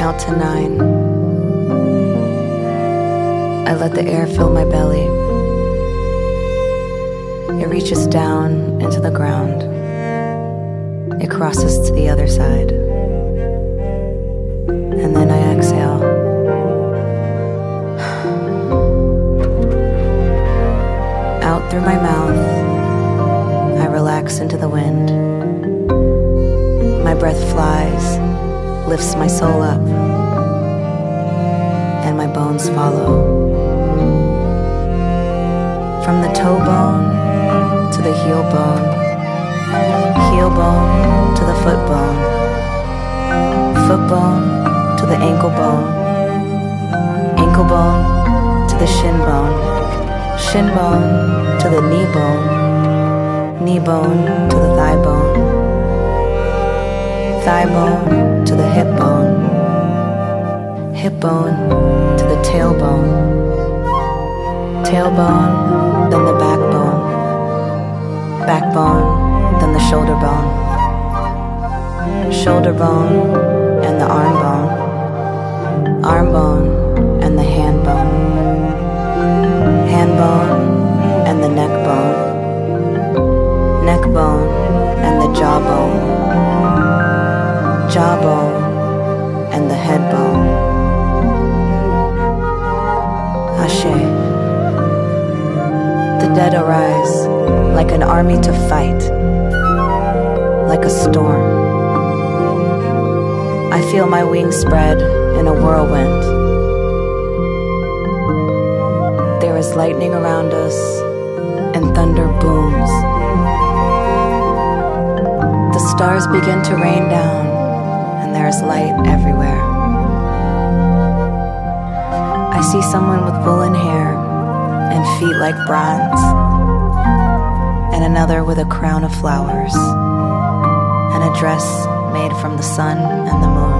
count to 9. I let the air fill my belly. It reaches down into the ground. It crosses to the other side. And then I exhale. Out through my mouth, I relax into the wind. My breath flies, lifts my soul up, and my bones follow. From the toe bone to the heel bone to the foot bone to the ankle bone to the shin bone to the knee bone to the thigh bone to the hip bone to the tailbone, then the backbone, then the shoulder bone and the arm bone and the hand bone and the neck bone and the jawbone and the head bone. Ashe. The dead arise like an army to fight, like a storm. I feel my wings spread in a whirlwind. There is lightning around us and thunder booms. The stars begin to rain down and there is light everywhere. I see someone with woolen hair and feet like bronze, and another with a crown of flowers and a dress made from the sun and the moon.